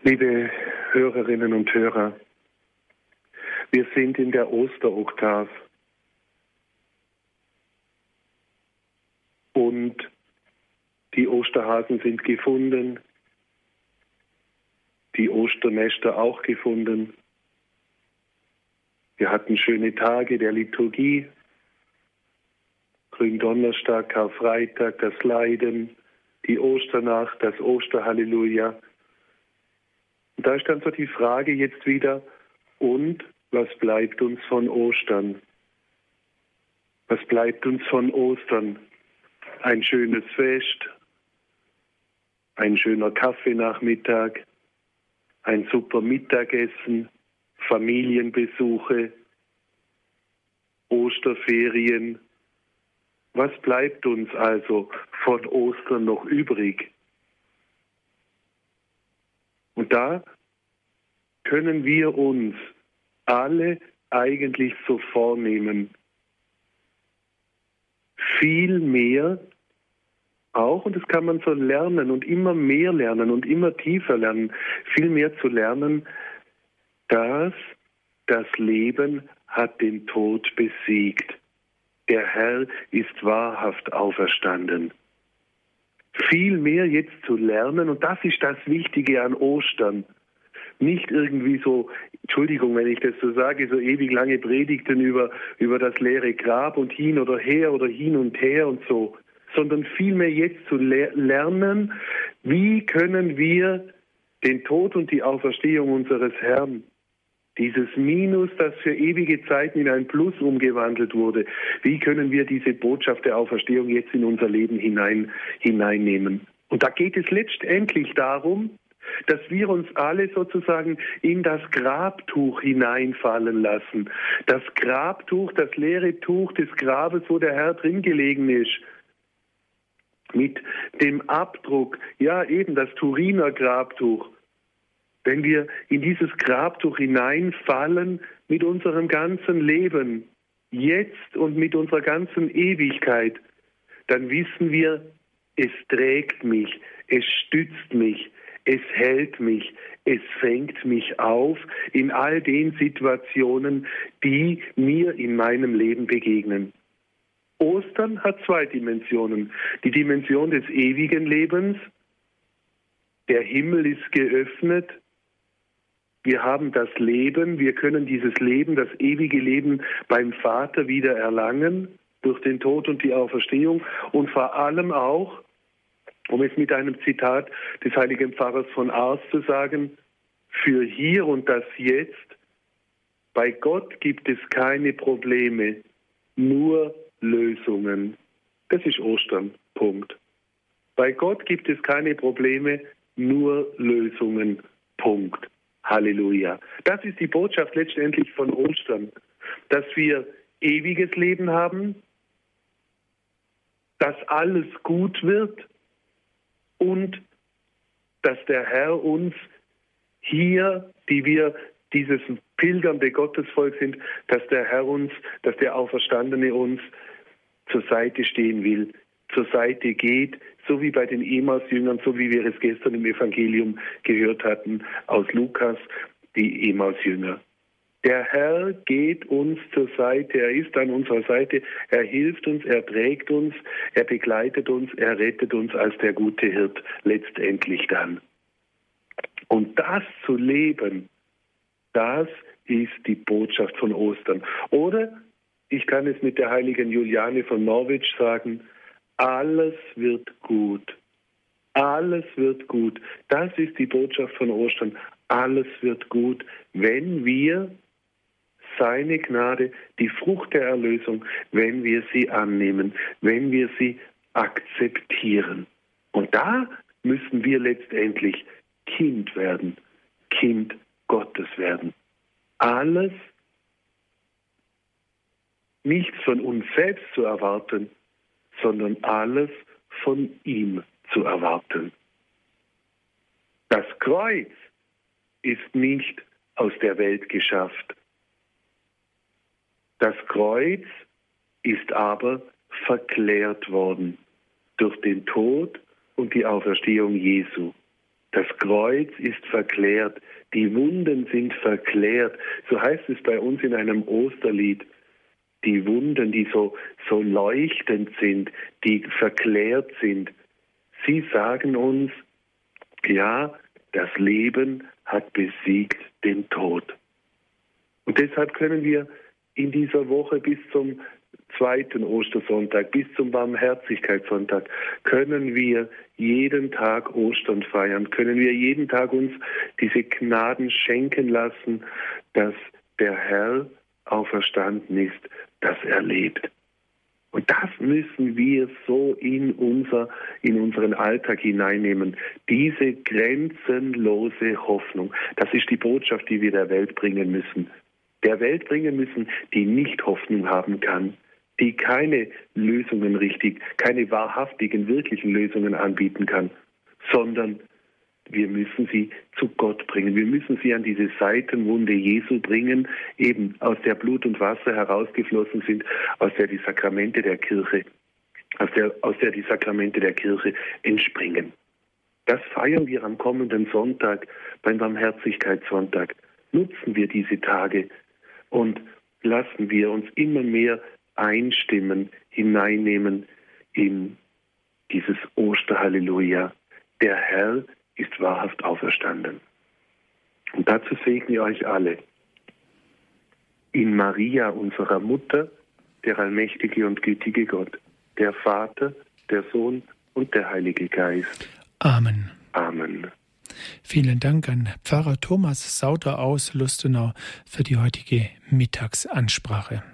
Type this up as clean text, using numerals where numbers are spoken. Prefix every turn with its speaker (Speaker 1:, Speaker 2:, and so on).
Speaker 1: Liebe Hörerinnen und Hörer, wir sind in der Osteroktav und die Osterhasen sind gefunden, die Osternester auch gefunden. Wir hatten schöne Tage der Liturgie, Gründonnerstag, Karfreitag, das Leiden, die Osternacht, das Osterhalleluja. Und da ist dann so die Frage jetzt wieder, und was bleibt uns von Ostern? Was bleibt uns von Ostern? Ein schönes Fest, ein schöner Kaffeenachmittag, ein super Mittagessen, Familienbesuche, Osterferien. Was bleibt uns also von Ostern noch übrig? Und da können wir uns alle eigentlich so vornehmen, viel mehr auch, und das kann man so lernen und immer mehr lernen und immer tiefer lernen, viel mehr zu lernen, dass das Leben hat den Tod besiegt. Der Herr ist wahrhaft auferstanden. Viel mehr jetzt zu lernen, und das ist das Wichtige an Ostern. Nicht irgendwie so, Entschuldigung, wenn ich das so sage, so ewig lange Predigten über das leere Grab und hin oder her oder hin und her und so, sondern vielmehr jetzt zu lernen, wie können wir den Tod und die Auferstehung unseres Herrn, dieses Minus, das für ewige Zeiten in ein Plus umgewandelt wurde, wie können wir diese Botschaft der Auferstehung jetzt in unser Leben hineinnehmen? Und da geht es letztendlich darum, dass wir uns alle sozusagen in das Grabtuch hineinfallen lassen. Das Grabtuch, das leere Tuch des Grabes, wo der Herr drin gelegen ist. Mit dem Abdruck, ja eben das Turiner Grabtuch. Wenn wir in dieses Grabtuch hineinfallen mit unserem ganzen Leben, jetzt und mit unserer ganzen Ewigkeit, dann wissen wir, es trägt mich, es stützt mich, es hält mich, es fängt mich auf in all den Situationen, die mir in meinem Leben begegnen. Ostern hat zwei Dimensionen. Die Dimension des ewigen Lebens, der Himmel ist geöffnet, wir haben das Leben, wir können dieses Leben, das ewige Leben beim Vater wieder erlangen, durch den Tod und die Auferstehung und vor allem auch, um es mit einem Zitat des heiligen Pfarrers von Ars zu sagen, für hier und das Jetzt, bei Gott gibt es keine Probleme, nur Lösungen. Das ist Ostern, Punkt. Bei Gott gibt es keine Probleme, nur Lösungen, Punkt. Halleluja. Das ist die Botschaft letztendlich von Ostern, dass wir ewiges Leben haben, dass alles gut wird und dass der Herr uns hier, die wir dieses pilgernde Gottesvolk sind, dass der Herr uns, dass der Auferstandene uns zur Seite stehen will, zur Seite geht, so wie bei den Emmaus-Jüngern, so wie wir es gestern im Evangelium gehört hatten aus Lukas, die Emmaus-Jünger. Der Herr geht uns zur Seite, er ist an unserer Seite, er hilft uns, er trägt uns, er begleitet uns, er rettet uns als der gute Hirt letztendlich dann. Und das zu leben, das ist die Botschaft von Ostern. Oder, ich kann es mit der heiligen Juliane von Norwich sagen, alles wird gut. Alles wird gut. Das ist die Botschaft von Ostern. Alles wird gut, wenn wir seine Gnade, die Frucht der Erlösung, wenn wir sie annehmen, wenn wir sie akzeptieren. Und da müssen wir letztendlich Kind werden, Kind Gottes werden. Alles, nichts von uns selbst zu erwarten, sondern alles von ihm zu erwarten. Das Kreuz ist nicht aus der Welt geschafft. Das Kreuz ist aber verklärt worden durch den Tod und die Auferstehung Jesu. Das Kreuz ist verklärt, die Wunden sind verklärt. So heißt es bei uns in einem Osterlied. Die Wunden, die so leuchtend sind, die verklärt sind. Sie sagen uns, ja, das Leben hat besiegt den Tod. Und deshalb können wir in dieser Woche bis zum zweiten Ostersonntag, bis zum Barmherzigkeitssonntag, können wir jeden Tag Ostern feiern, können wir jeden Tag uns diese Gnaden schenken lassen, dass der Herr auferstanden ist, dass er lebt. Und das müssen wir so in unseren Alltag hineinnehmen. Diese grenzenlose Hoffnung, das ist die Botschaft, die wir der Welt bringen müssen. Der Welt bringen müssen, die nicht Hoffnung haben kann, die keine Lösungen keine wahrhaftigen, wirklichen Lösungen anbieten kann, sondern wir müssen sie zu Gott bringen. Wir müssen sie an diese Seitenwunde Jesu bringen, eben aus der Blut und Wasser herausgeflossen sind, aus der die Sakramente der Kirche entspringen. Das feiern wir am kommenden Sonntag, beim Barmherzigkeitssonntag. Nutzen wir diese Tage und lassen wir uns immer mehr einstimmen, hineinnehmen in dieses Osterhalleluja. Der Herr ist wahrhaft auferstanden. Und dazu segne ich euch alle. In Maria, unserer Mutter, der allmächtige und gütige Gott, der Vater, der Sohn und der Heilige Geist.
Speaker 2: Amen.
Speaker 1: Amen.
Speaker 2: Vielen Dank an Pfarrer Thomas Sauter aus Lustenau für die heutige Mittagsansprache.